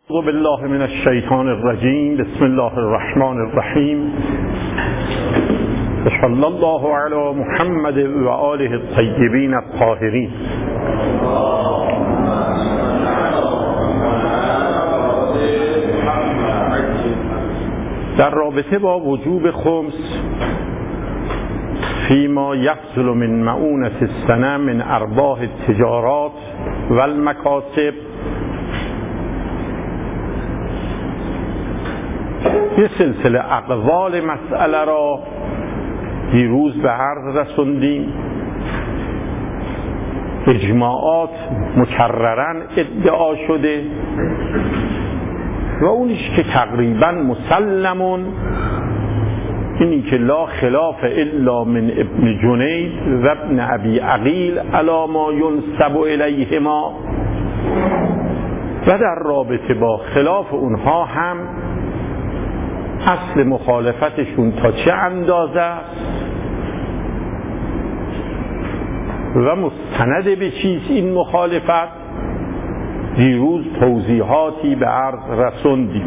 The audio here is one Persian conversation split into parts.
اعوذ بالله من الشیطان الرجیم. بسم الله الرحمن الرحیم. صلی الله علی محمد و آله الطیبین الطاهرین. در رابطه با وجوب خمس فیما یفضل من معونة السنه من ارباح التجارات و المکاسب، یه سلسله اقوال مسئله را دیروز به عرض رسوندیم. اجماعات مکرراً ادعا شده و اونیش که تقریباً مسلمون اینی که لا خلاف الا من ابن جنید و ابن ابی عقیل علی ما ینسب الیهما، و در رابطه با خلاف اونها هم اصل مخالفتشون تا چه اندازه است و مستند به چیز این مخالفت دیروز توضیحاتی به عرض رسوندیم.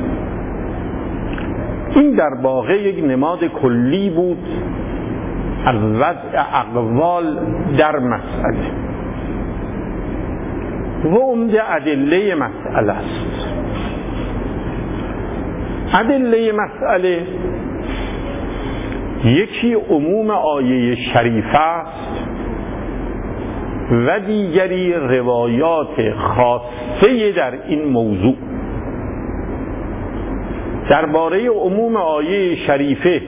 این در واقع یک نماد کلی بود از وضع اقوال در مسئله و عمده ادله مسئله است. ادله مسئله یکی عموم آیه شریفه است و دیگری روایات خاصه در این موضوع. درباره عموم آیه شریفه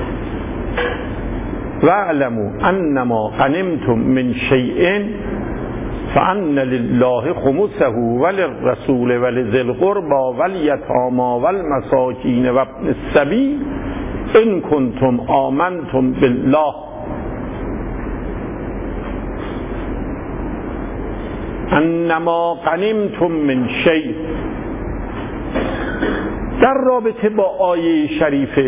واعلموا انما غنمتم من شیء فان لله خمسه وللرسول ولذی القربى والیتامی والمساکین و ابن السبیل ان کنتم آمنتم بالله. انما غنمتم من شیء. در رابطه با آیه شریفه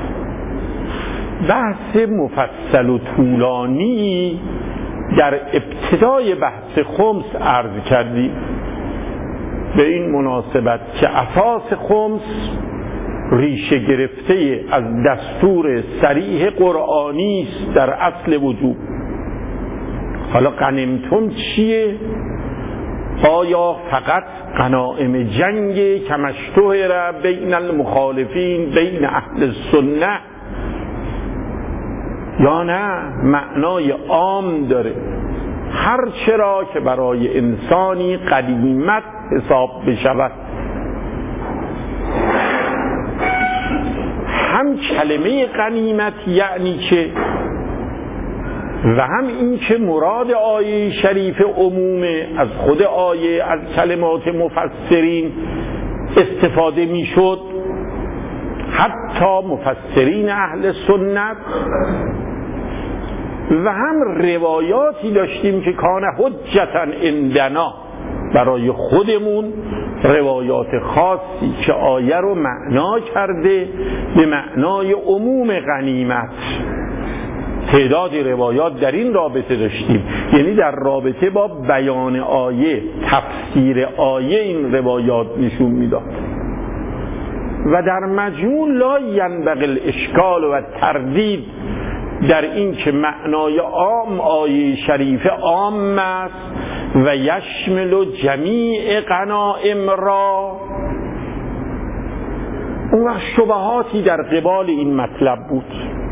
بحث مفصل و طولانی در ابتدای بحث خمس عرض کردیم. به این مناسبت که اساس خمس ریشه گرفته از دستور صریح قرآنی است در اصل وجوب. حالا غنیمتم چیه؟ آیا فقط غنایم جنگ کما اشتهر بین المخالفین بین اهل السنه یا نه معنای عام داره؟ هر چرا که برای انسانی غنیمت حساب بشود. هم کلمه غنیمت یعنی چه و هم این که مراد آیه شریف عمومه، از خود آیه از کلمات مفسرین استفاده می شد. حتی مفسرین اهل سنت و هم روایاتی داشتیم که کان حجتا عندنا، برای خودمون روایات خاصی که آیه رو معنا کرده به معنای عموم غنیمت. تعدادی روایات در این رابطه داشتیم، یعنی در رابطه با بیان آیه، تفسیر آیه این روایات نشون میداد. و در مجموع لا ینبغی الاشکال و تردید در این که معنای عام آیه شریف عام است و یشمل جمیع غنائم را. اون وقت شبهاتی در قبال این مطلب بود.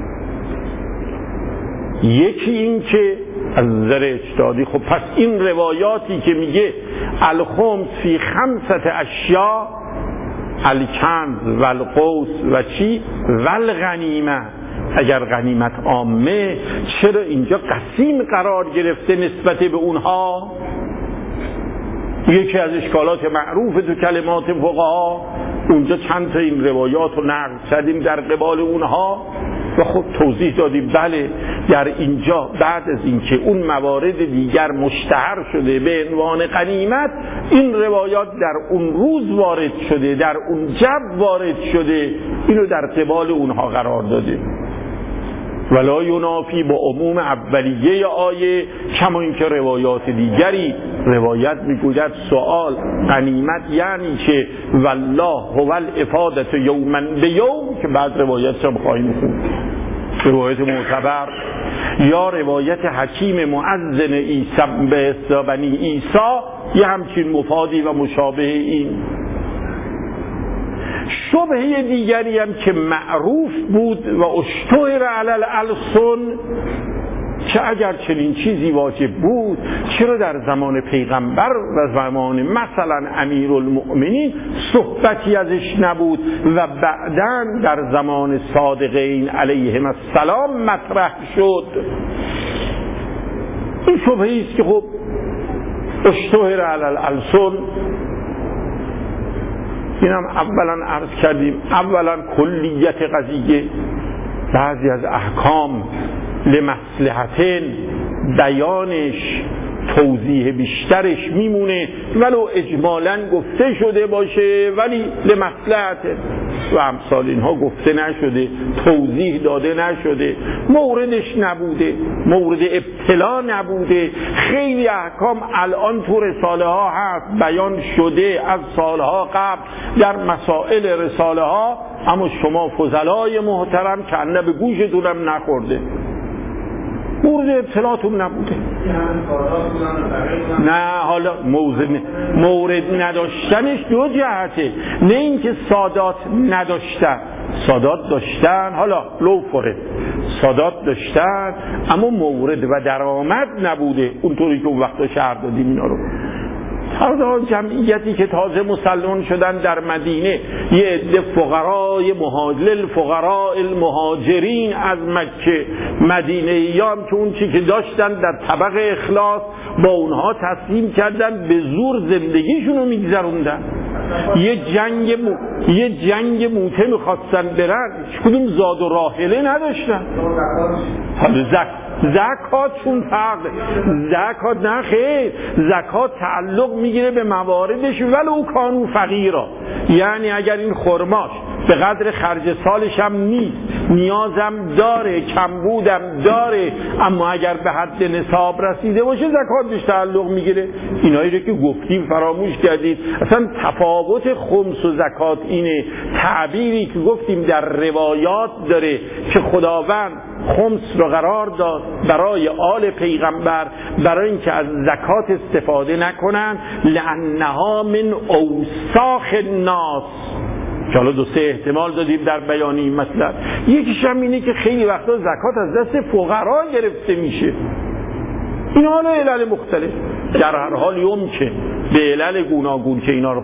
یکی این که از نظر اجتهادی خب پس این روایاتی که میگه الخمس فی خمسة اشیاء، الکنز و القوس و چی و الغنیمه، اگر غنیمت عامه چرا اینجا قسیم قرار گرفته نسبت به اونها؟ یکی از اشکالات معروف تو کلمات فقها اونجا چند تا این روایات رو نقل کردیم در قبال اونها و خب توضیح دادیم بله در اینجا بعد از اینکه اون موارد دیگر مشتهر شده به عنوان غنیمت، این روایات در اون روز وارد شده، در اون جب وارد شده، اینو در قبال اونها قرار داده. ولا ینافی با عموم اولیه آیه، کما اینکه روایات دیگری روایت میگوید سوال غنیمت یعنی چه، والله هو الافادة یوما بیوم، که بعد روایت هم خواهیم خوند روایت معتبر، یا روایت حکیم مؤذن عیسی به بنی عیسی یه همچین مفادی و مشابه این. شبهه دیگری هم که معروف بود و اشتهر علی الالسن، که اگر چنین چیزی واجب بود چرا در زمان پیغمبر و زمان مثلا امیرالمؤمنین صحبتی ازش نبود و بعداً در زمان صادقین علیهم السلام مطرح شد؟ این شبهه است که خب اشتهر علی الالسن. اینم اولا عرض کردیم، اولا کلیت قضیه، بعضی از احکام لمصلحتین بیانش توضیح بیشترش میمونه ولو اجمالاً گفته شده باشه، ولی لمصلحت و امثال اینها گفته نشده، توضیح داده نشده، موردش نبوده، مورد ابتلا نبوده. خیلی احکام الان تو رساله ها هست، بیان شده از سالها قبل در مسائل رساله ها، اما شما فضلای محترم کنه به گوشتونم نخورده، مورد ابتلاتون نبوده. نه حالا مورد نداشتنش دو جهته، نه اینکه سادات نداشتن، سادات داشتن، حالا لو فرد سادات داشتن اما مورد و درآمد نبوده اونطوری که اون وقتا شهر دادیم اینا رو. هر جمعیتی که تازه مسلمان شدن در مدینه، یه عده فقرای مهاجر، فقراء المهاجرین از مکه مدینه‌ایان که اون چی که داشتن در طبق اخلاص با اونها تسلیم کردن، به زور زندگیشون رو میگذروندن. یه جنگ موته میخواستن برن، کدوم زاد و راحله نداشتن. حالا زکاتشون فرق، زکات نه خیر، زکات تعلق میگیره به مواردش ولو کانو فقیرا، یعنی اگر این خرماش به قدر خرج سالش هم نیست، نیازم داره، کمبودم داره، اما اگر به حد نصاب رسیده باشه زکات بهش تعلق میگیره. اینایی رو که گفتیم فراموش کردید. اصلا تفاوت خمس و زکات اینه، تعبیری که گفتیم در روایات داره که خداوند خمس رو قرار داد برای آل پیغمبر، برای اینکه از زکات استفاده نکنن، لانها من اوساخ الناس، که حالا دو سه احتمال دادیم در بیان این مطلب. یکیش هم اینه که خیلی وقتا زکات از دست فقرا گرفته میشه. این حالا علل مختلف، در هر حال که به علل گوناگون که اینا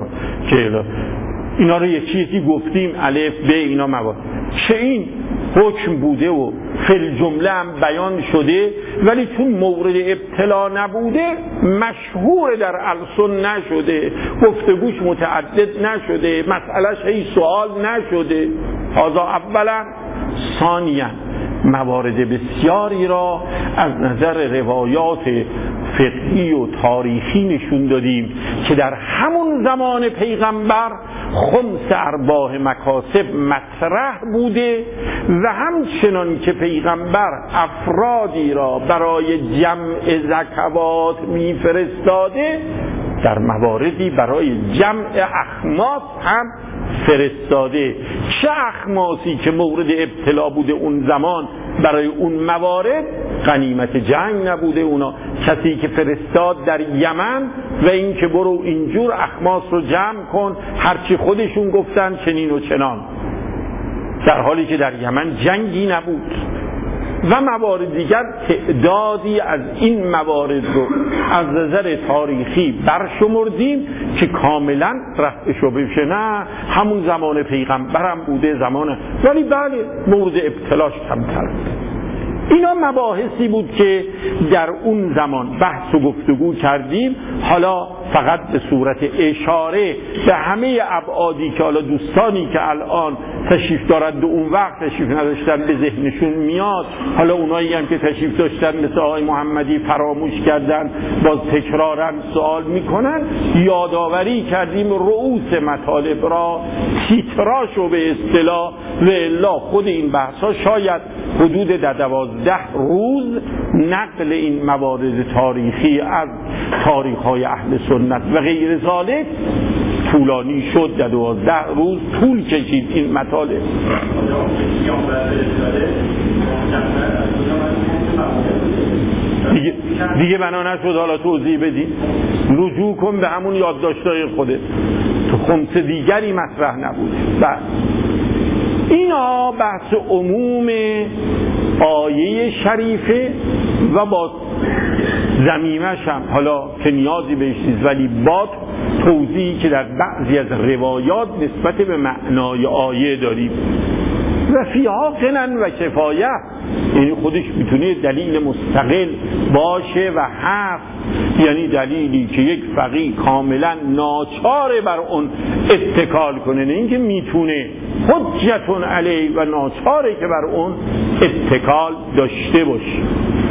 رو یکی یکی گفتیم، الف ب اینا مواد چه این حکم بوده و فی جمله هم بیان شده، ولی چون مورد ابتلا نبوده مشهور در السن نشده، گفتگوش متعدد نشده، مسئلهش هی سوال نشده. هذا اولا. ثانیا موارد بسیاری را از نظر روایات فقهی و تاریخی نشون دادیم که در همون زمان پیغمبر خمس ارباح مکاسب مطرح بوده و همچنان که پیغمبر افرادی را برای جمع زکوات میفرستاده، در مواردی برای جمع اخماس هم فرستاده. چه اخماسی که مورد ابتلا بوده اون زمان، برای اون موارد غنیمت جنگ نبوده اونا، کسی که فرستاد در یمن و این که برو اینجور اخماس رو جمع کن، هرچی خودشون گفتن چنین و چنان، در حالی که در یمن جنگی نبود. و موارد دیگر تعدادی از این موارد رو از نظر تاریخی برشمردیم که کاملا رفع شبهه بشه، نه همون زمان پیغمبرم بوده زمان، ولی بله مورد ابتلاش کمتر. اینا مباحثی بود که در اون زمان بحث و گفتگو کردیم. حالا فقط به صورت اشاره به همه ابعادی که حالا دوستانی که الان تشریف دارند و اون وقت تشریف نداشتن به ذهنشون میاد. حالا اونایی هم که تشریف داشتن مثل آقای محمدی فراموش کردن، باز تکرارا سوال میکنن. یادآوری کردیم رؤوس مطالب را، تیتراشو به اصطلاح، و الا خود این بحثا شاید حدود 12 روز نقل این موارد تاریخی از تاریخ‌های اهل سنت و غیر ذالک طولانی شد. 12 روز طول کشید این مطالب. دیگه بنا نشد حالا توضیح بدیم. رجوع کن به همون یادداشت‌های خودت، تو خمس دیگری مطرح نبود. بعد اینا بحث عموم آیه شریفه و با ضمیمش هم حالا که نیازی بهش نیست، ولی با توضیحی که در بعضی از روایات نسبت به معنای آیه داریم. و فیها غنن و کفایه، یعنی خودش میتونه دلیل مستقل باشه و هست، یعنی دلیلی که یک فقیه کاملا ناچاره بر اون اتکال کنه، نه اینکه میتونه، حجتون علیه و ناچاره که بر اون اتکال داشته باشه.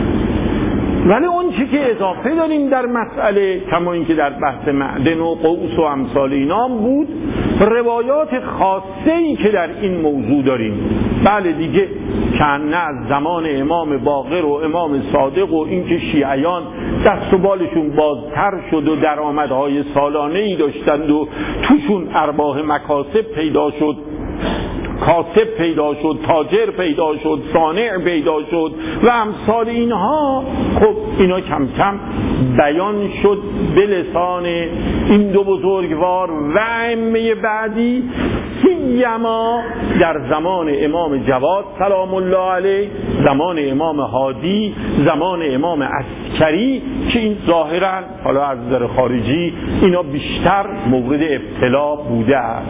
ولی اون چی که اضافه داریم در مسئله، کما اینکه در بحث معدن و قوس و امثال اینام بود، روایات خاصه‌ای که در این موضوع داریم. بله دیگه کنه از زمان امام باقر و امام صادق و اینکه شیعیان دست و بالشون بازتر شد و درآمدهای سالانه‌ای داشتند و توشون ارباح مکاسب پیدا شد، کاسب پیدا شد، تاجر پیدا شد، صانع پیدا شد و امثال اینها. خب اینا کم کم بیان شد به لسان این دو بزرگوار و ائمه بعدی، سیما در زمان امام جواد سلام الله علیه، زمان امام هادی، زمان امام عسکری، که این ظاهرا حالا از نظر خارجی اینا بیشتر مورد ابتلا بوده است.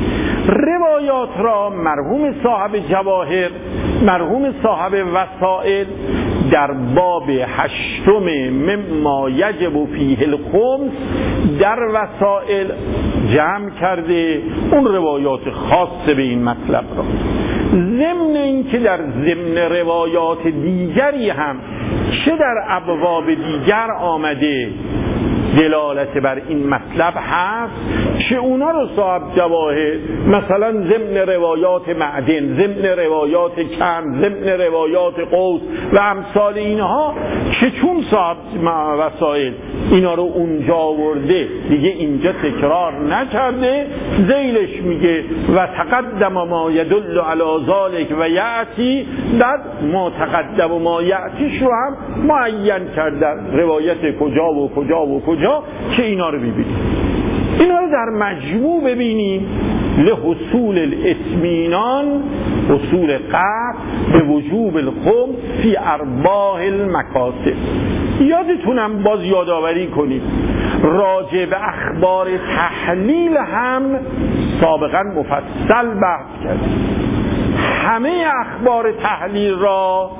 روایات را مرحوم صاحب جواهر، مرحوم صاحب وسائل در باب 8 مما یجب فیه الخمس در وسائل جمع کرده، اون روایات خاص به این مطلب را. ضمن این که در ضمن روایات دیگری هم چه در ابواب دیگر آمده دلالت بر این مطلب هست، چه اونا رو صاحب جواهر مثلا ضمن روایات معدن، ضمن روایات کم، ضمن روایات قوس و امثال اینها، که چون صاحب وسائل اینا رو اونجا آورده دیگه اینجا تکرار نکرده، ذیلش میگه و تقدم ما یدل علی ذلک و یأتی، بعد ما تقدم و ما یأتیش رو هم معین کردن، روایت کجا و کجا و کجا، که اینا رو ببینیم. اینا رو در مجموع ببینیم لحصول الاطمینان، حصول قطع به وجوب الخمس فی ارباح المکاسب. یادتونم باز یادآوری کنید راجع به اخبار تحلیل هم سابقا مفصل بحث کردیم. همه اخبار تحلیل را،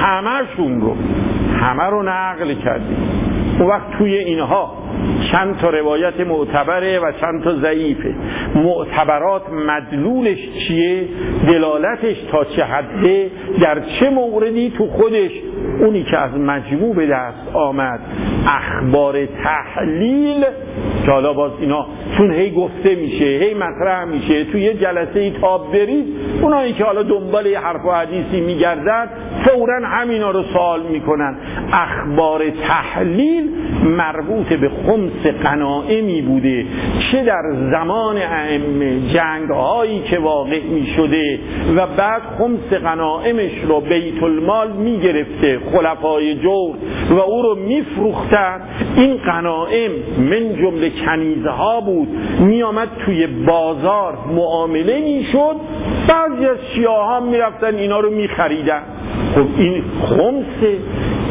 همه رو نقل کردیم. اون وقت توی اینها چند تا روایت معتبره و چند تا ضعیفه. معتبرات مدلولش چیه؟ دلالتش تا چه حده؟ در چه موردی تو خودش؟ اونی که از مجموع به دست آمد اخبار تحلیل، که حالا باز اینا چون هی گفته میشه، هی مطرح میشه، توی یه جلسه ای تاب برید، اونایی که حالا دنبال یه حرف و حدیثی میگردن فوراً همینا رو سوال میکنن. اخبار تحلیل مربوط به خمس غنایمی بوده چه در زمان ائمه، جنگ‌هایی که واقع می‌شده و بعد خمس غنایمش رو بیت المال می‌گرفته خلفای جور و او رو می‌فروختن. این غنایم من جمله کنیزها بود، می‌آمد توی بازار معامله می‌شد، بعضی از شیعه‌ها می‌رفتن اینا رو می‌خریدن. خب این خمسه،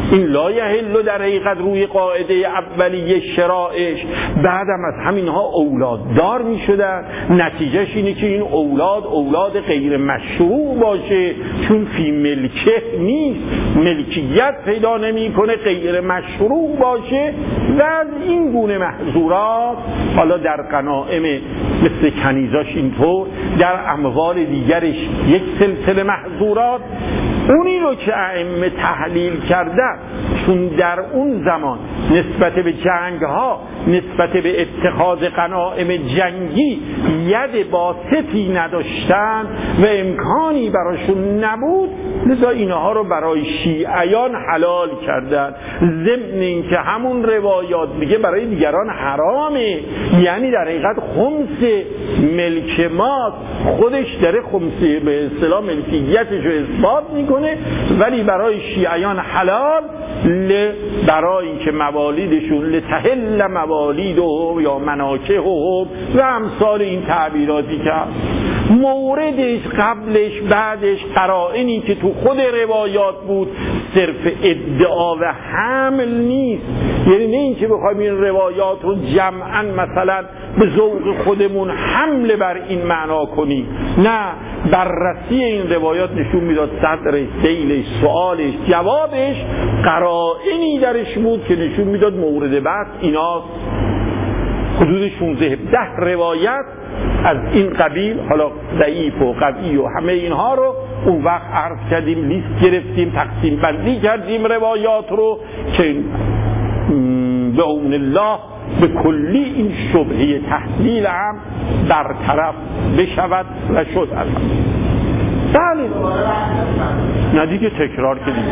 این لا یحل در حقیقت روی قاعده اولیه شرائعش بعدم از همینها اولاددار می شدن. نتیجهش اینه که این اولاد غیر مشروع باشه، چون فی ملکه نیست، ملکیت پیدا نمی کنه، غیر مشروع باشه. و از این گونه محظورات حالا در غنائم مثل کنیزاش اینطور، در اموال دیگرش یک سلسله محظورات. اونی رو که ائمه تحلیل کردن، چون در اون زمان نسبت به جنگ ها، نسبت به اتخاذ غنائم جنگی ید باسطی نداشتن و امکانی براشون نبود، لذا اینها رو برای شیعیان حلال کردن. ضمن این که همون روایات میگه برای دیگران حرامه، یعنی در حقیقت خمس ملک ماست، خودش داره خمس به اصطلاح ملکیتش رو اثبات میکنه، ولی برای شیعیان حلال، برای اینکه موالیدشون لتحل موالیدهم یا مناکحهم و امثال این تعبیراتی که موردش قبلش بعدش قرائنی که تو خود روایات بود صرف ادعا و حمل نیست. یعنی نه اینکه بخوایم این روایات رو جمعاً مثلا به ذوق خودمون حمله بر این معنا کنیم، نه، بررسی این روایات نشون میداد صدر سیلش، سوالش، جوابش قرائنی درش بود که نشون میداد مورد بحث ایناست. حدود 16-17 روایت از این قبیل، حالا ضعیف و قوی و همه اینها رو اون وقت عرض کردیم، لیست گرفتیم، تقسیم بندی کردیم روایات رو که به اون الله به کلی این شبهه تحلیل هم برطرف بشود و شد. بله، نه دیگه تکرار کردیم.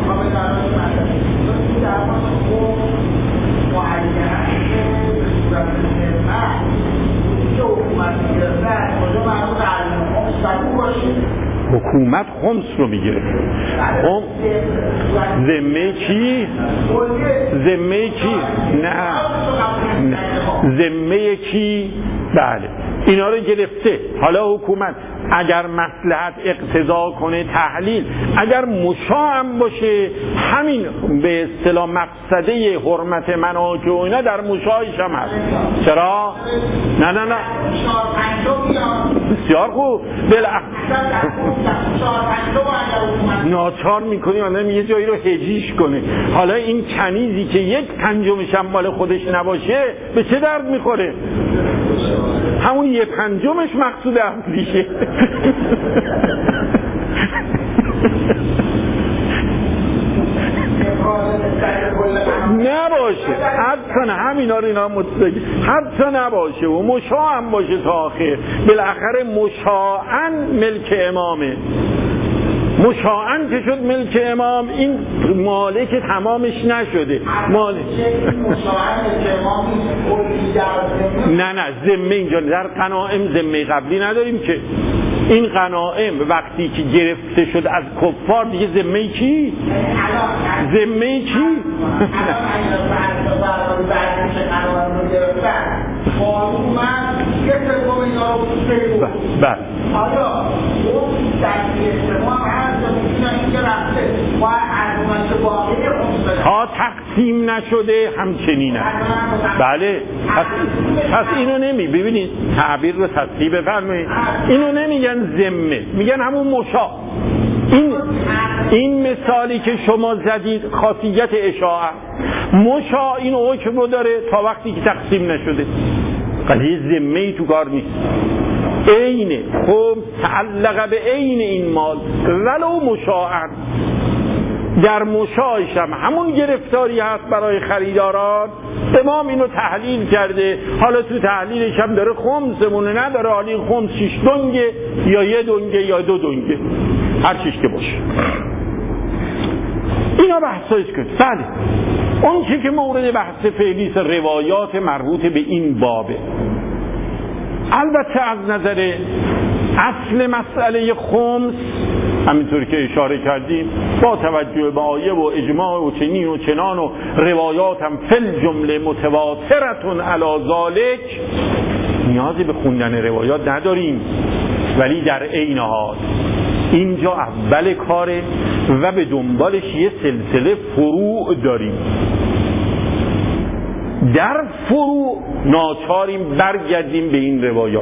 حکومت خمس رو میگیره. ذمه کی؟ ذمه کی؟ نه ذمه کی؟ بله، اینا رو گرفته. حالا حکومت اگر مصلحت اقتضا کنه تحلیل، اگر مشاع هم باشه، همین به اصطلاح مقصده حرمت مناکح و اینا در مشاعش هم هست. چرا؟ نه بسیار خوب. ناچار میکنیم آدم یه جایی رو هجیش کنه. حالا این کنیزی که 1/5 هم مال خودش نباشه به چه درد میخوره؟ همون 1/5 مقصود اصلیشه. نباشه حتی همینا رو اینا متفقی حتی نباشه و مشاع هم باشه تا آخر، بالاخره مشاعن ملک امامه. مشاعن که شد ملک امام، این مالک تمامش نشده. مالک نه ذمه اینجا در غنائم ذمه قبلی نداریم که. این غنائم وقتی که گرفته شد از کفار دیگه ذمه کی؟ ذمه کی؟ بله. تا تقسیم نشده همچنینه. بله، پس اینو ببینید تعبیر رو تصحیح بفرمایید، اینو نمیگن ذمه، میگن همون مشاع. این مثالی که شما زدید خاصیت اشاعه، مشاع این حکم رو داره تا وقتی که تقسیم نشده. قضیه ذمه‌ای تو کار نیست. عین خب تعلق به عین این مال ولو مشاعن، در مشاعش هم همون گرفتاری هست برای خریداران. امام اینو تحلیل کرده، حالا تو تحلیلش هم داره خمسمونه نداره، حالا این خمس 6 دنگه یا 1 دنگه یا 2 دنگه، هر چیش که باشه. اینا بحثایش کرد. بله، اون چی که مورد بحث فعلی روایات مربوط به این بابه. البته از نظر اصل مسئله خمس همینطوری که اشاره کردیم، با توجه به آیه و اجماع و چنین و چنان و روایات هم فل جمله متواترتون علی ذالک، نیازی به خوندن روایات نداریم. ولی در عین حال اینجا اول کاره و به دنبالش یه سلسله فروع داریم. در فروع ناچاریم برگردیم به این روایات.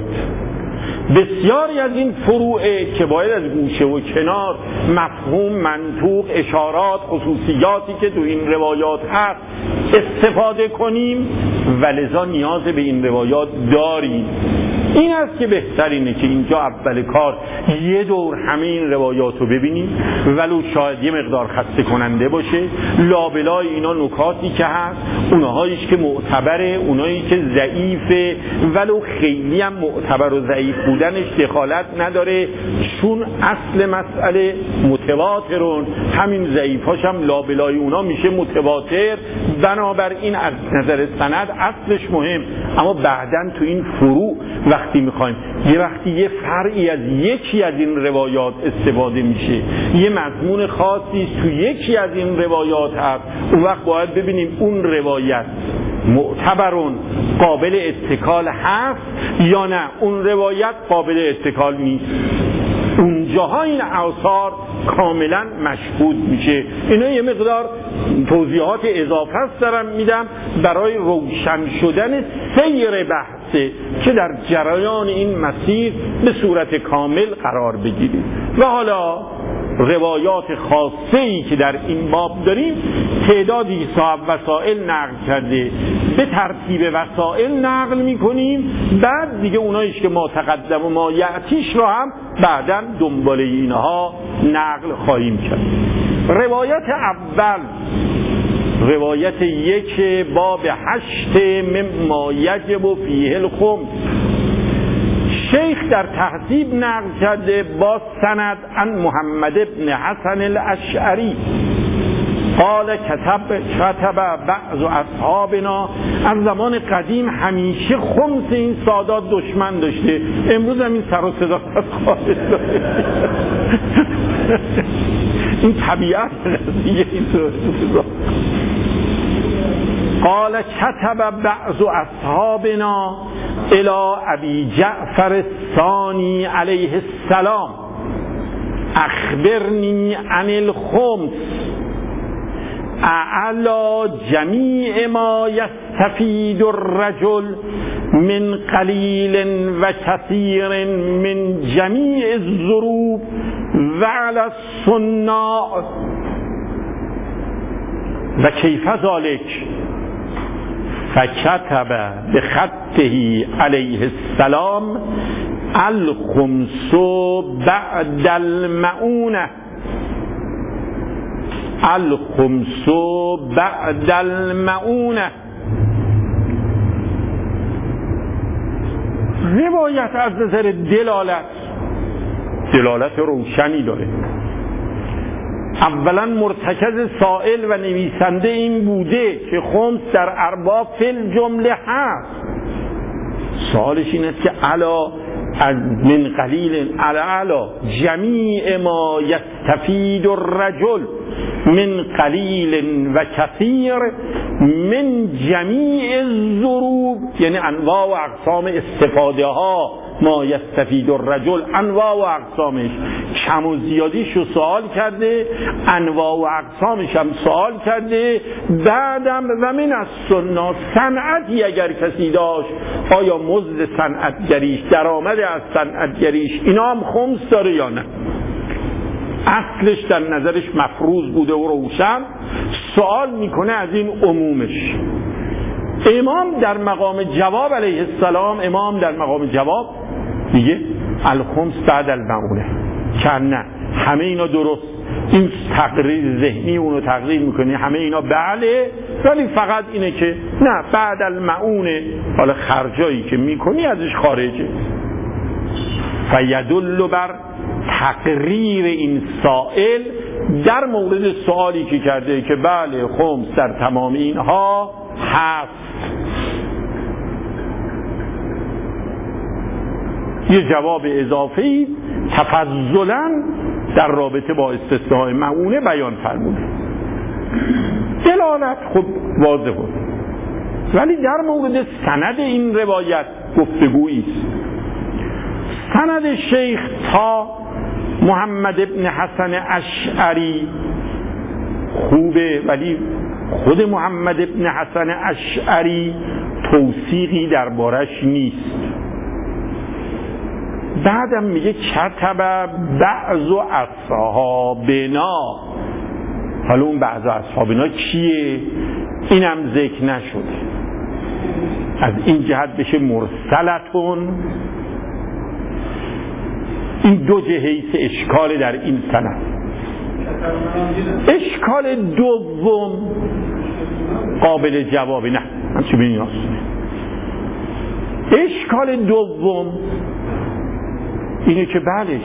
بسیاری از این فروعه که باید از گوشه و کنار مفهوم، منطوق، اشارات، خصوصیاتی که تو این روایات هست استفاده کنیم و لذا نیاز به این روایات داریم. این است که بهترینه که اینجا اول کار یه دور همه این روایات رو ببینیم، ولو شاید یه مقدار خسته کننده باشه. لابلای اینا نکاتی که هست، اونهاییش که معتبره، اونهایی که ضعیفه، ولو خیلی هم معتبر و ضعیف بودنش دخالت نداره، چون اصل مسئله متواترون، همین ضعیفاش هم لابلای اونا میشه متواتر. بنابراین از نظر سند اصلش مهم، اما بعدن تو این فروع وقتی میخوایم یه وقتی یه فرعی از یکی از این روایات استفاده میشه، یه مضمون خاصی تو یکی از این روایات هست، اون وقت باید ببینیم اون روایت معتبرون قابل اتکال هست یا نه اون روایت قابل اتکال نیست. اونجاها این آثار کاملا مشهود میشه. اینا یه مقدار توضیحات اضافه است دارم میدم برای روشن شدن سیر بحثه که در جریان این مسیر به صورت کامل قرار بگیریم. و حالا روایات خاصه‌ای که در این باب داریم تعدادی صاحب وسائل نقل کرده، به ترتیب وسائل نقل میکنیم، بعد دیگه اوناییش که ما تقدم و ما یعتیش رو هم بعداً دنبال اینها نقل خواهیم کرد. روایت اول، روایت 1 باب 8 مما یجب فیه الخمس، شیخ در تهذیب نقل کرده با سند عن محمد بن حسن الاشعری قال کتب بعض اصحابنا. از زمان قدیم همیشه خمس این سادات دشمن داشته، امروز هم این سر و صدا از خارج داره. این طبیعت قضیه اینطور. قال کتب بعض اصحابنا الى ابی جعفر الثانی علیه السلام اخبرنی عن الخمس اعلی جمیع ما یستفید الرجل من قلیل و کثیر من جمیع الظروف و علی الصناع و کیف ذلک. فکتب بخطه علیه السلام الخمس بعد المعونه، الخمس بعد المعونه. روایت از نظر دلالت روشنی داره. اولا مرتکز سائل و نویسنده این بوده که خمس در ارباب فل جمله هست. سوالش این است که علا از من قلیل علا جمیع ما یستفید الرجل من قلیل و کثیر من جمیع الظروف، یعنی انواع و اقسام استفاده ها ما یستفید الرجل، انواع و اقسامش، کم و زیادیش رو سوال کرده، انواع و اقسامش هم سوال کرده. بعدم و من السنة، صنعتی اگر کسی داشت آیا مزد صنعتگریش، درآمد از صنعتگریش اینا هم خمس داره یا نه. اصلش در نظرش مفروض بوده و روشن، سوال میکنه از این عمومش. امام در مقام جواب علیه السلام، امام در مقام جواب میگه الخمس بعد المعونه، که نه همه اینا درست، این تقریر ذهنی اونو تقریر میکنه همه اینا بله، ولی فقط اینه که نه بعد المعونه، حالا خرجایی که میکنی ازش خارجه. فیدل بر تقریر این سائل در مورد سوالی که کرده که بله خمس در تمام اینها هست. یه جواب اضافی تفضلاً در رابطه با استثناء معونه بیان فرموده. دلالت خب واضح بود، ولی در مورد سند این روایت گفتگویی است. سند شیخ تا محمد ابن حسن اشعری خوبه، ولی خود محمد ابن حسن اشعری توثیقی دربارش نیست. بعدم میگه کتب بعض اصحابنا. حالا اون بعض اصحابنا کیه؟ اینم ذکر نشده. از این جهت بشه مرسلتون. این دو جهیس اشکال در این سند. اشکال دوم قابل جوابه. نه من چه بینیاست. اشکال دوم اینه که بله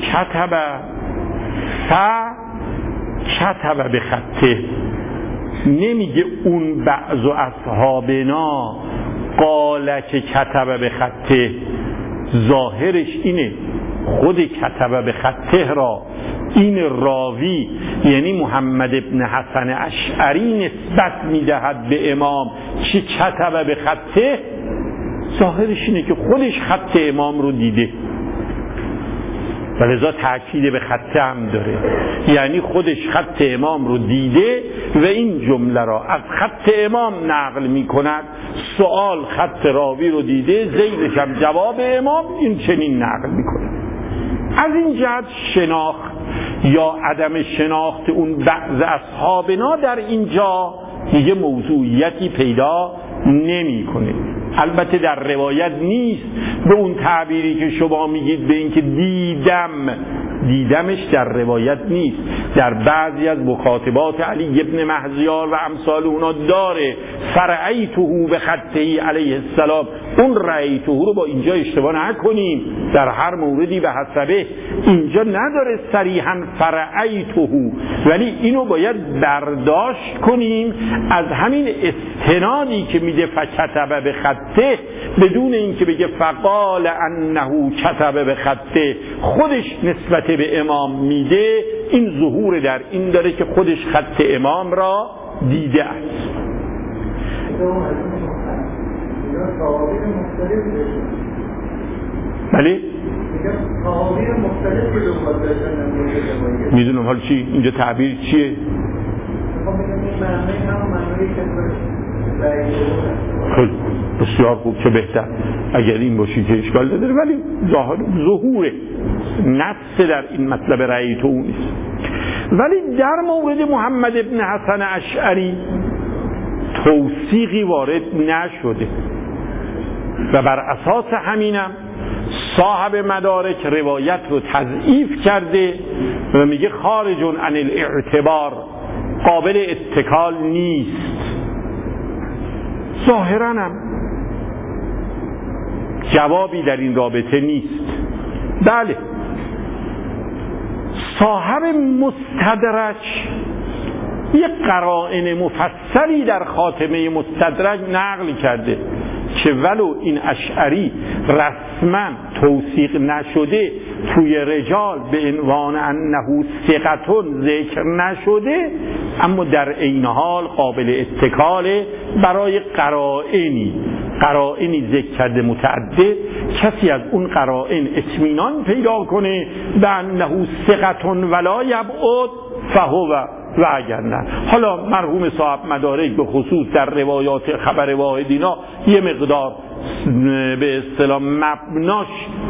کتب به خطه، نمیگه اون بعض اصحابنا قال که کتب به خطه. ظاهرش اینه خود کتب به خطه را این راوی یعنی محمد ابن حسن اشعری نسبت میدهد به امام که کتب به خطه. ظاهرش اینه که خودش خط امام رو دیده، ولذا تأکید به خطه هم داره، یعنی خودش خط امام رو دیده و این جمله را از خط امام نقل می کند. سوال خط راوی رو دیده، زیدش هم جواب امام، این چنین نقل می کند. از این جهت شناخت یا عدم شناخت اون بعض اصحابنا در اینجا دیگه موضوعیتی پیدا نمی کنه. البته در روایت نیست به اون تعبیری که شما میگید به این که دیدمش در روایت نیست. در بعضی از مکاتبات علی ابن مهزیار و امثال اونا داره فرعیته به خطهی علیه السلام. اون رأیته رو با اینجا اشتباه نکنیم، در هر موردی به حسبه. اینجا نداره صریحا فرعیته، ولی اینو باید برداشت کنیم از همین استنادی که میده فکتب به خطه، بدون اینکه بگه فقال انه کتب به خطه، خودش نسبت به امام میده. این ظهور در این داره که خودش خط امام را دیده است. بله میدونم. حال چی؟ اینجا تعبیر چیه؟ خیلی بسیار خوب، چه بهتر اگر این باشی که اشکال نداره، ولی ظهور نص در این مطلب رأی تو نیست. ولی در مورد محمد ابن حسن اشعری توثیقی وارد نشده و بر اساس همینم صاحب مدارک روایت رو تضعیف کرده و میگه خارج عن الاعتبار، قابل اتکال نیست. ظاهراً هم جوابی در این رابطه نیست. بله صاحب مستدرک یک قرائن مفصلی در خاتمه مستدرک نقل کرده که ولو این اشعری رسما توثیق نشده، توی رجال به عنوان انه ثقتون ذکر نشده، اما در عین حال قابل اتکاله برای قرائنی ذکر کرده متعدد. کسی از اون قرائن اطمینان پیدا کنه به انه ثقتون ولا یبعد فهو و اگر نه. حالا مرحوم صاحب مدارک به خصوص در روایات خبر واحدینا یه مقدار به اصطلاح مبناش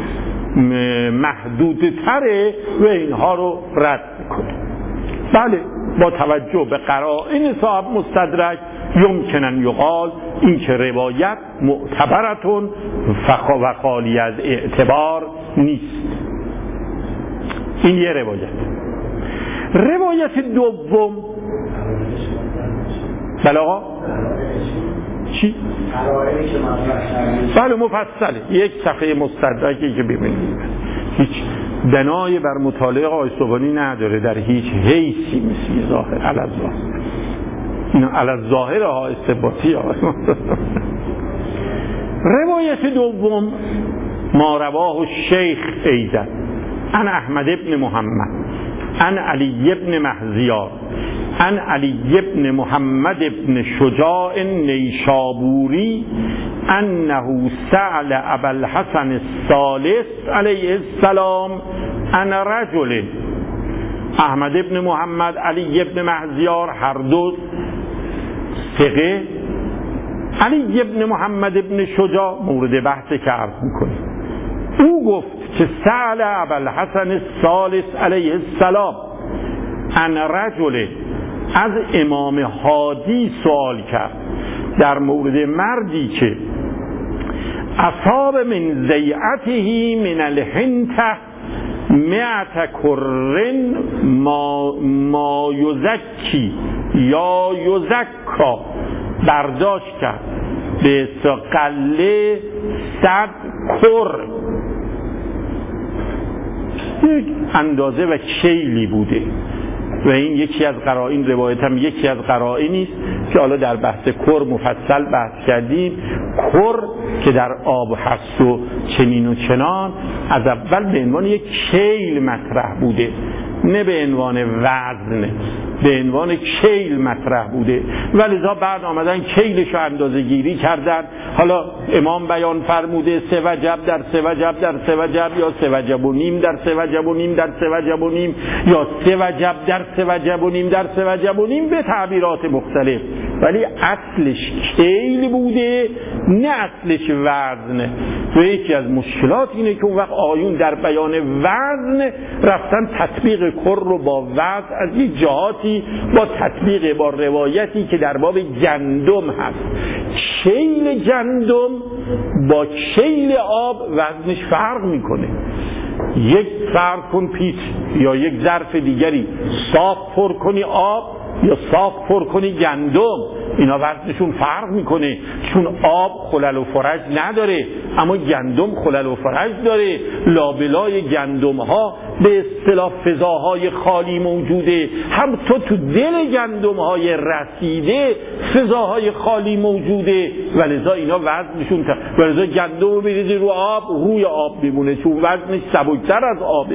محدودتره و اینها رو رد میکنه. بله با توجه به قرائن صاحب مستدرک یمکنن یقال این که روایت معتبرتون و خالی از اعتبار نیست. این یه روایت دوم. بله آقا چی؟ بله مفصله، یک صفحه مستدرکی که ببینید هیچ بنای بر مطالعه آقای صبحانی نداره در هیچ حیثی مثل ظاهر الظاهر. اینا الظاهر ها استثباتی ها. روایت دوم ما رواه الشیخ ایضا عن احمد ابن محمد عن علی ابن مهزیار عن علی ابن محمد ابن شجاع نیشابوری انه سأل ابا الحسن الثالث علیه السلام عن رجل احمد ابن محمد، علی ابن مهزیار، هر دو ثقه. علی ابن محمد ابن شجاع مورد بحث که عرض میکنه، او گفت که سأل ابوالحسن الثالث علیه السلام عن رجل، از امام هادی سوال کرد در مورد مردی که اصاب من زیعته من الحنطه 100 کرن ما یزکی یا یزکا، برداشت کرد به قله 100 کر، یک اندازه و کیلی بوده. و این یکی از قرائن، روایت هم یکی از قرائنی است که حالا در بحث کر مفصل بحث کردیم. کر که در آب هست و چنین و چنان، از اول به عنوان یک کیل مطرح بوده، نه به عنوان وزن، به عنوان کیل مطرح بوده. ولذا بعد آمدن کیلش رو اندازه گیری کردن. حالا امام بیان فرموده 3 وجب در 3 وجب در 3 وجب، یا 3 وجب و نیم در 3 وجب و نیم در 3 وجب و نیم، یا 3 وجب در 3 وجب و نیم در 3 وجب و نیم، به تعبیرات مختلف. ولی اصلش کیل بوده، نه اصلش وزن. و یکی از مشکلات اینه که اون وقت آیون در بیان وزن رفتن تطبیق کر رو با وزن از یک جهاتی با تطبیق با روایتی که در باب گندم هست. کیل گندم با کیل آب وزنش فرق میکنه. یک فرق کن پیت یا یک ظرف دیگری صاف پر کنی آب یا صاف پر کنی گندم، اینا وزنشون فرق میکنه، چون آب خلل و فرج نداره اما گندم خلل و فرج داره. لابلای گندم ها به اصطلاح فضاهای خالی موجوده، هم تو دل گندم های رسیده فضاهای خالی موجوده، ولذا اینا وزنشون ولذا گندم رو بریزی رو آب، روی آب میمونه چون وزنش سبکتر از آبه.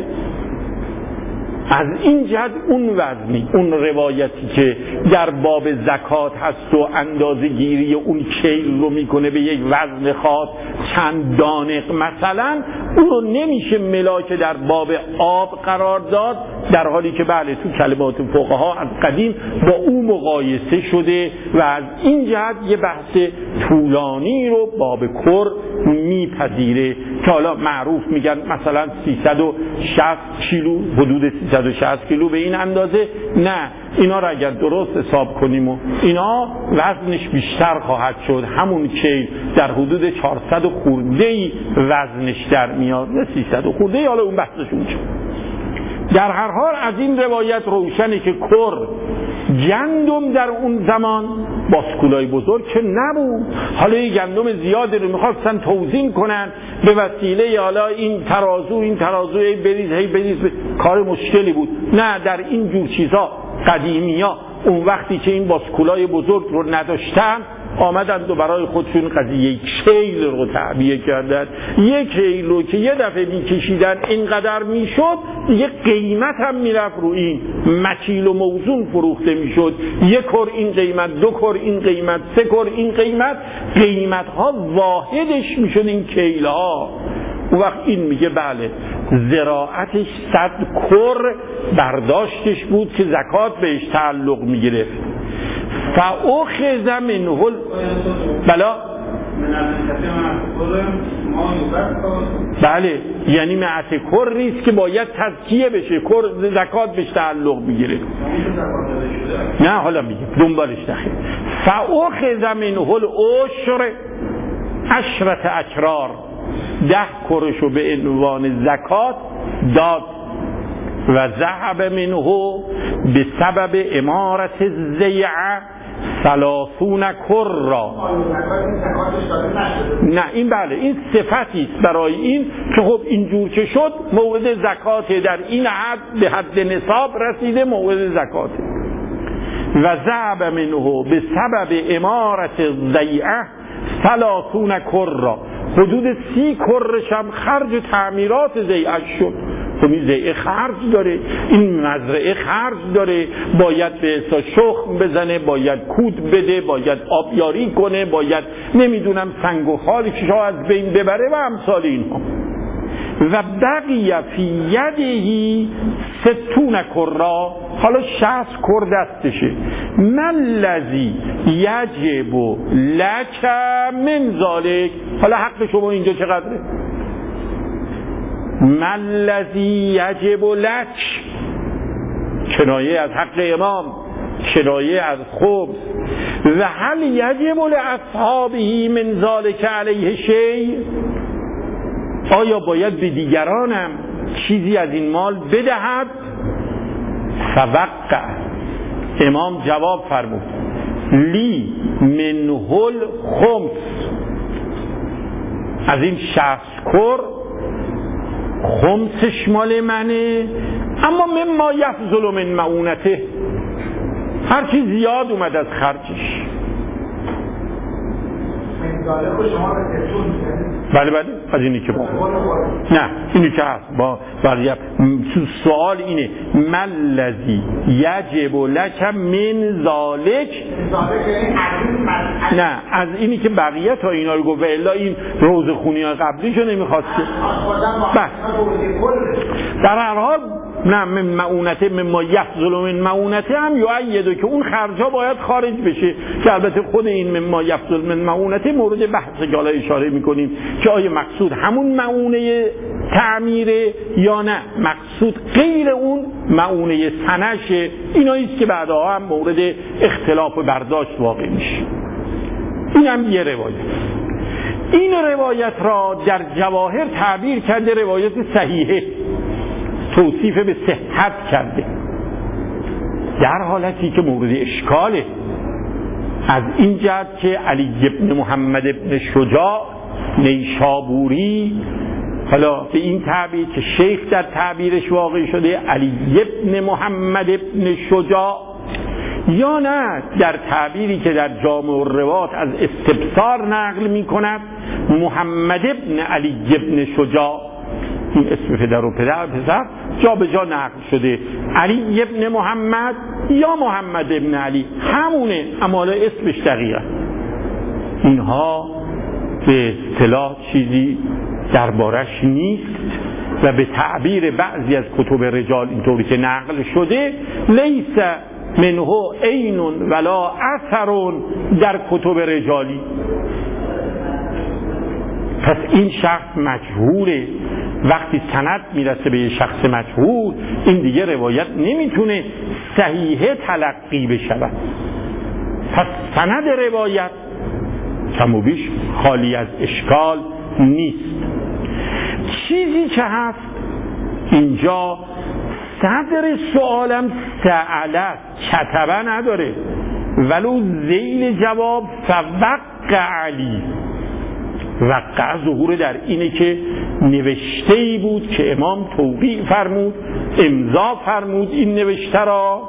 از این جهت اون وزنی، اون روایتی که در باب زکات هست و اندازه گیری اون کیل رو میکنه به یک وزن خاص چند دانق مثلا، اون رو نمیشه ملاک در باب آب قرار داد، در حالی که بله تو کلمات فقها از قدیم با او مقایسه شده و از این جهت یه بحث طولانی رو باب کر میپذیره که حالا معروف میگن مثلا 360 کیلو، حدود 360 کیلو به این اندازه. نه، اینا رو اگر درست حساب کنیم و اینا وزنش بیشتر خواهد شد، همون کیل در حدود 400 خورده‌ای وزنش در میاد، نه 300 خورده‌ای، حالا اون بحثشون شد. در هر حال از این روایت روشنه که کر گندم در اون زمان باسکولای بزرگ که نبود. حالا این گندم زیادی رو میخواستن توزین کنن به وسیله حالا این ترازو بریز کار مشکلی بود. نه، در این جور چیزا قدیمیا اون وقتی که این باسکولای بزرگ رو نداشتن آمدند و برای خودشون قضیه کیل رو تعبیه کردن. یک کیل رو که یه دفعه میکشیدن اینقدر میشد، یه قیمت هم میرفت رو این مکیل و موزون فروخته میشد. یک کر این قیمت، 2 کر این قیمت، 3 کر این قیمت، قیمت ها واحدش میشد این کیل ها. اون وقت این میگه بله زراعتش 100 کر برداشتش بود که زکات بهش تعلق میگرفت. فاخذ منه بلا بله، یعنی معت کریست که باید تزکیه بشه، کر زکات بهش تعلق میگیره. نه حالا میگه دنبالش نخیر. فاخذ منه العشر 10 اکرار، 10 کرشو به عنوان زکات داد. و ذهب منه به سبب امارت الزیعه 30 کرا. نه این بله این صفتی است برای این که خب اینجور که شد مورد زکات، در این حد به حد نصاب رسیده مورد زکات. و ذهب منه به سبب امارت الزیعه 30 کرا، حدود 30 کرش هم خرج تعمیرات زیعه شد. خب این زیعه خرج داره، این مزرعه خرج داره، باید به حساب شخم بزنه، باید کود بده، باید آبیاری کنه، باید نمیدونم سنگ و خالش از بین ببره و امثال اینها. و بقی فی یدهی 60 کرا، حالا 60 کر دستشه. من الذی یجب لک من ذالک، حالا حق شما اینجا چقدره؟ من الذی یجب لک، کنایه از حق امام، کنایه از خبز. و هل یجب لاصحابه من ذالک علیه شیء، آیا باید به دیگرانم چیزی از این مال بدهد؟ فوقع، امام جواب فرمود لی منه الخمس، از این 60 کر خمسش مال منه، اما مما یفضل من معونته، هرچی زیاد اومد از خرجش. بله از اینی که نه اینی که هست با سوال اینه من الذی یجب لک من ذالک، نه از اینی که بقیه تا اینا رو گفت و الا این روز خونی های قبلیشو نمیخواسته. در هر حال نه من معونته مما یفضل من معونته هم یؤیده که اون خرجا باید خارج بشه، که البته خود این مما یفضل من معونته مورد بحث که حالا اشاره میکنیم که آیا مقصود همون معونه تعمیره یا نه مقصود غیر اون معونه سنشه. ایناییست که بعدها هم مورد اختلاف و برداشت واقع میشه. این هم یه روایت. این روایت را در جواهر تعبیر کرده روایت صحیحه، توصیف به صحت کرده، در حالتی که مورد اشکاله از این جهت که علی ابن محمد ابن شجاع نیشابوری، حالا به این تعبیر که شیخ در تعبیرش واقع شده علی ابن محمد ابن شجاع، یا نه در تعبیری که در جامع الروات از استبصار نقل می کند محمد ابن علی ابن شجاع، این اسم پدر و پسر جا به جا نقل شده، علی ابن محمد یا محمد ابن علی همونه، اما اسمش دقیقه. اینها به اصطلاح چیزی دربارش نیست و به تعبیر بعضی از کتب رجال اینطوری که نقل شده لیس منه عین ولا اثر در کتب رجالی. پس این شخص مجهوله. وقتی سند میرسه به یه شخص مجهول این دیگه روایت نمیتونه صحیحه تلقی بشود. پس سند روایت کم و بیش خالی از اشکال نیست. چیزی که هست اینجا صدر سوالم سأله کتبه نداره، ولو ذیل جواب فوقع علی، وقع ظهور در اینه که نوشته‌ای بود که امام توقیع فرمود، امضا فرمود این نوشته را.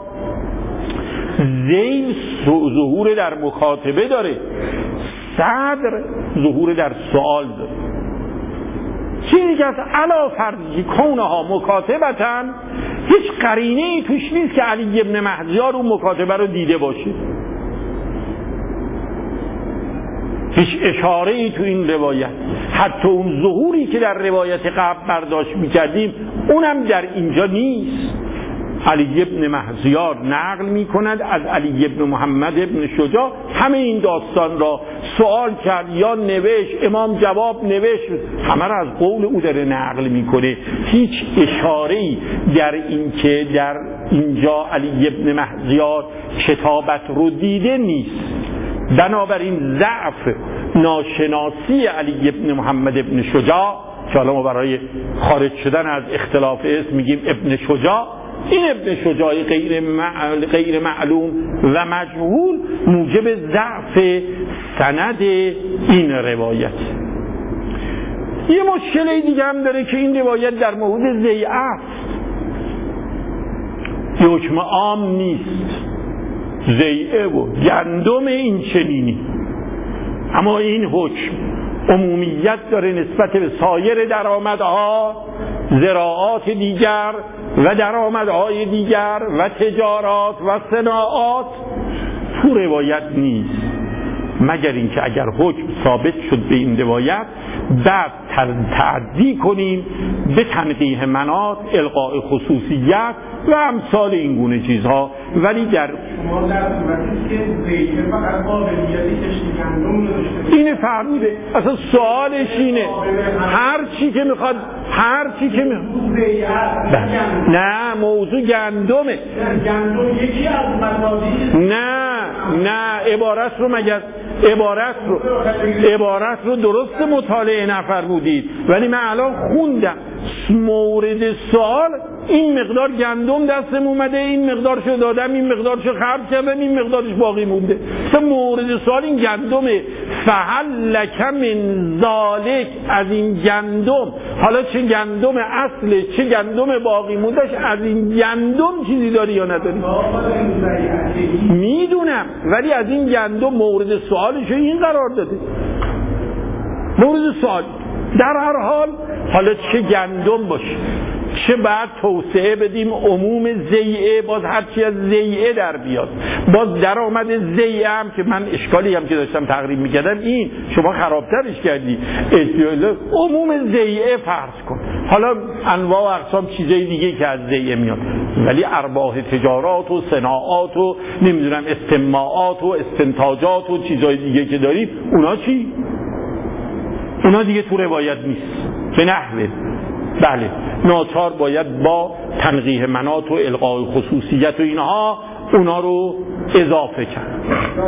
ذیل ظهور در مخاطبه داره، صدر ظهور در سوال داره. چیزی که از علا فرضی کونها مکاتبتن، هیچ قرینه‌ای توش نیست که علی ابن مهدیار اون مکاتبه رو دیده باشه، هیچ اشاره‌ای تو این روایت. حتی اون ظهوری که در روایت قبل برداشت می‌کردیم اونم در اینجا نیست. علی ابن مهدیار نقل می‌کند از علی ابن محمد ابن شجاع همه این داستان را سوال کرد یا نوشت، امام جواب نوشت، همه را از قول او داره نقل می‌کنه. هیچ اشاره‌ای در این که در اینجا علی ابن مهدیار کتابت رو دیده نیست. بنابراین ضعف ناشناسی علی ابن محمد ابن شجاع که حالا ما برای خارج شدن از اختلاف اسم میگیم ابن شجاع، این ابن شجاع غیر معلوم و مجهول موجب ضعف سند این روایت. یه مشکل دیگه هم داره که این روایت در مورد ضیعه است، یه حکم عام نیست. ضیعه و گندم این چنینی، اما این حکم عمومیت داره نسبت به سایر درآمدها، زراعات دیگر و درآمدهای دیگر و تجارات و صناعات. تو روایت نیست، مگر اینکه اگر حکم ثابت شد به این روایت بعد تعدی کنیم به تنقیح مناط، القاء خصوصیت و امثال این گونه چیزها. ولی در اینه فرموده، اصلا سوالش اینه هر چی که میخواد نه موضوع گندمه. یکی از مصادیق نه عبارت رو درست مطالعه نفرمودید، ولی من الان خوندم مورد سوال این مقدار گندم دستم اومده، این مقدارشو دادم، این مقدارشو خرج کردم، این مقدارش باقی مونده. مثلا مورد سوال این گندمه. فهل لک من ذالک، از این گندم، حالا چه گندم اصله چه گندم باقی موندهش، از این گندم چیزی داری یا نداری؟ میدونم، ولی از این گندم مورد سوالشو این قرار داده. مورد سوال در هر حال حالا چه گندم باشه، چه بعد توسعه بدیم عموم زیعه، باز هرچی از زیعه در بیاد، باز در آمده زیعه هم که من اشکالی هم که داشتم تقریب میکردم این شما خرابترش کردی، عموم زیعه فرض کن، حالا انواع و اقسام چیزای دیگه که از زیعه میاد، ولی ارباح تجارات و صناعات و نمیدونم استماعات و استنتاجات و چیزای دیگه که دارید، اونا چی؟ اونا دیگه تو روایت نیست به نحوه. بله ناچار باید با تنقیح مناط و القاء خصوصیت و اینها اونا رو اضافه کرد.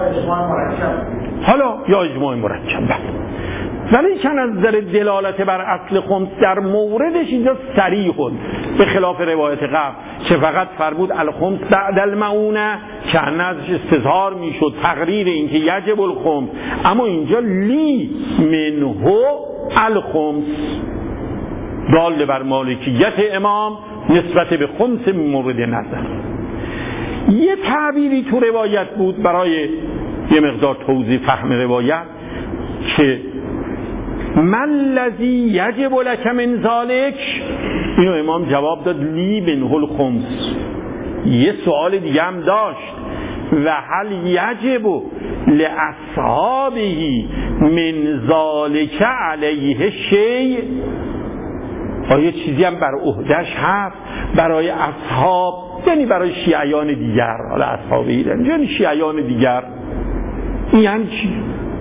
حالا یا اجماع مرکب. ولی چند از نظر دلالت بر اصل خمس در موردش اینجا صریح به خلاف روایت قبل که فقط فرمود الخمس بعد المعونه که ازش استظهار میشد تقریر این که یجب الخمس، اما اینجا لی منه الخمس دال بر مالکیت امام نسبت به خمس مورد نظر. یه تعبیری تو روایت بود برای یه مقدار توضیح فهم روایت که من الذی یجب لک من ذالک، اینو امام جواب داد لی منه الخمس. یه سوال دیگه هم داشت و هل یجب لاصحابه من ذالک علیه شیء، آیا چیزی هم بر عهده‌اش هست برای اصحاب، یعنی برای شیعیان دیگر، حالا اصحابه یعنی شیعیان دیگر، این یعنی چی؟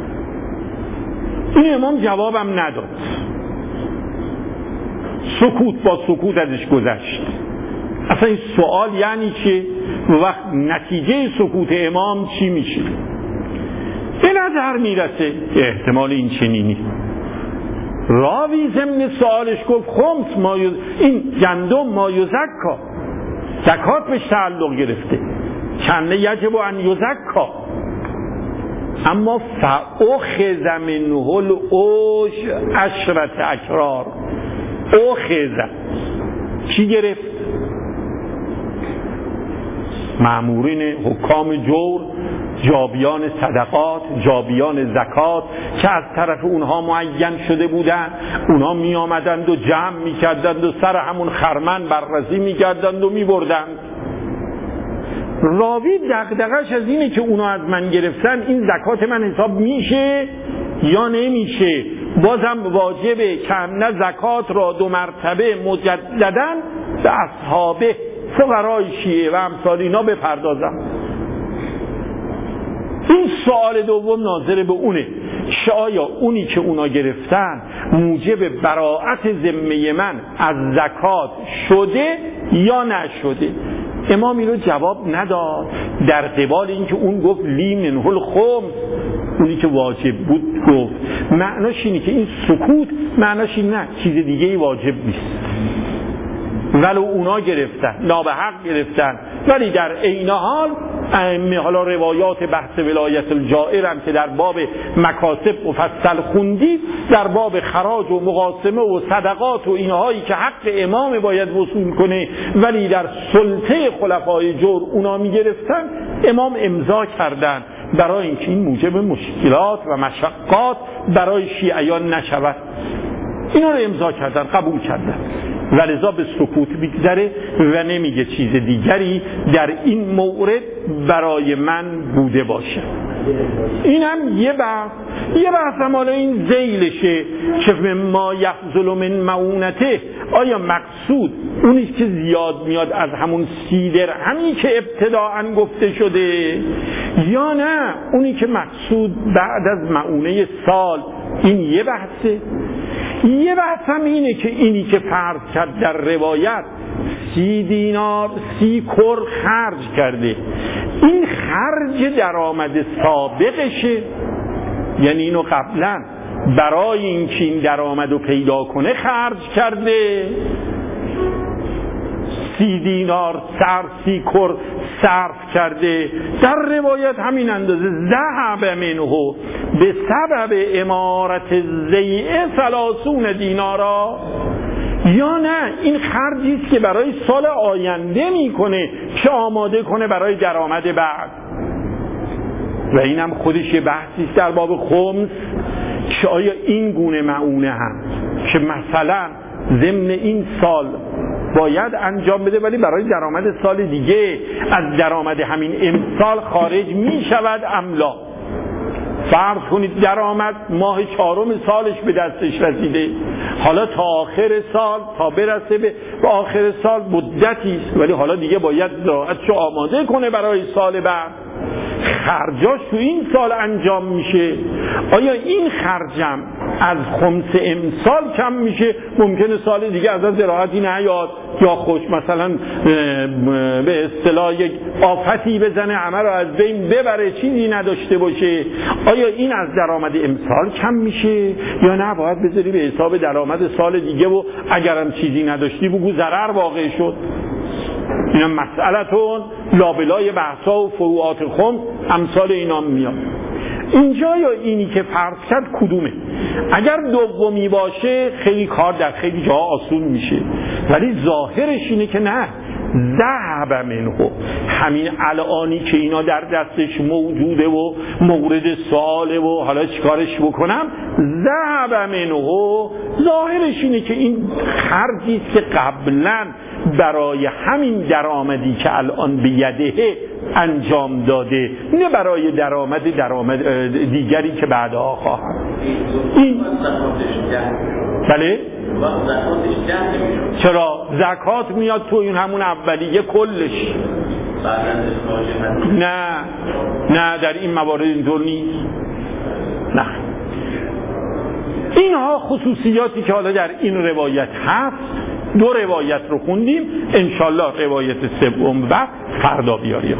این امام جوابم نداد، سکوت با سکوت ازش گذشت. اصلا این سوال یعنی چه؟ وقت نتیجه سکوت امام چی میشه؟ به نظر میرسه احتمال این چنینی. راوی ضمن سوالش گفت خمس این گندم ما یزکا، زکات بهش تعلق گرفته، کنه یجب ان یزکا، اما فاخذ منه العش عشرة اکرار. اخذ چی گرفت؟ مأمورین حکام جور، جابیان صدقات، جابیان زکات که از طرف اونها معین شده بودند، اونها می آمدند و جمع می کردند و سر همون خرمن بررسی می کردند و می بردند. راوی دغدغش از اینه که اونا از من گرفتن، این زکات من حساب میشه یا نمیشه، بازم واجبه که نه زکات را 2 مرتبه مجدداً به اصحاب فقرای شیعه و امثال اینا بپردازم. این سوال دوم ناظر به اونه که آیا اونی که اونا گرفتن موجب براءت ذمه من از زکات شده یا نشده؟ امام اینو جواب نداد، در قبال این که اون گفت لی منه الخمس، اونی که واجب بود گفت. معناش اینه که این سکوت معناش این نه چیز دیگه ای واجب نیست، ولو اونا گرفتن نابحق گرفتن، ولی در عین حال حالا روایات بحث ولایت الجائر هم که در باب مکاسب مفصل خوندید، در باب خراج و مقاسمه و صدقات و اینهایی که حق امام باید وصول کنه ولی در سلطه خلفای جور اونا می گرفتن، امام امضا کردن برای اینکه این موجب مشکلات و مشقات برای شیعیان نشود. اینا رو امضا کردن، قبول کردن. و لذا به سکوت میگذره و نمیگه چیز دیگری در این مورد برای من بوده باشه. اینم یه بحث هم حالا این ذیلشه که ما یخذل من معونته. آیا مقصود اونی که زیاد میاد از همون 30 درهمی که ابتداعاً گفته شده، یا نه اونی که مقصود بعد از معونه سال؟ این یه بحثه. یه بحث هم اینه که اینی که فرض کرد در روایت 30 دینار 30 کر خرج کرده، این خرج درآمد سابقشه، یعنی اینو قبلا برای اینکه این درآمد رو پیدا کنه خرج کرده، 30 دینار 30 کر صرف کرده. در روایت همین اندازه ذهب منه به سبب امارت الزیع 30 دینارا، یا نه این خرجی است که برای سال آینده میکنه که آماده کنه برای درآمد بعد. و اینم خودش یه بحثی است در باب خمس که آیا این گونه معونه هم که مثلا ضمن این سال باید انجام بده ولی برای درآمد سال دیگه از درآمد همین امسال خارج می شود ام لا؟ فرض کنید درآمد ماه 4 سالش به دستش رسیده، حالا تا آخر سال، تا برسه به آخر سال مدتی است، ولی حالا دیگه باید زراعتشو آماده کنه برای سال بعد، خرجاش تو این سال انجام میشه. آیا این خرجم از خمس امسال کم میشه؟ ممکنه سال دیگه از زراعتی نیاد یا خوش مثلا به اصطلاح یک آفتی بزنه همه رو از بین ببره، چیزی نداشته باشه. آیا این از درآمد امسال کم میشه یا نه باید بذاری به حساب درآمد سال دیگه و اگرم چیزی نداشتی بگو ضرر واقع شد؟ اینا مسئلتون لابلای بحثا و فروعات خمس امثال اینا میاد. اینجا یا اینی که فرض کرد کدومه؟ اگر دومی باشه خیلی کار در خیلی جاها آسون میشه، ولی ظاهرش اینه که نه، ذهب منه، همین الانی که اینا در دستش موجوده و مورد سواله و حالا چیکارش بکنم، ذهب منه، ظاهرش اینه که این خرجی است که قبلا برای همین درآمدی که الان به یده انجام داده، نه برای درآمد دیگری که بعدها خواهد. این بله؟ چرا؟ زکات میاد تو این همون اولیه کلش. نه در این موارد اینطور نیست. نه، اینها خصوصیاتی که حالا در این روایت هست. 2 روایت رو خوندیم، انشالله روایت سوم و فردا بیاریم.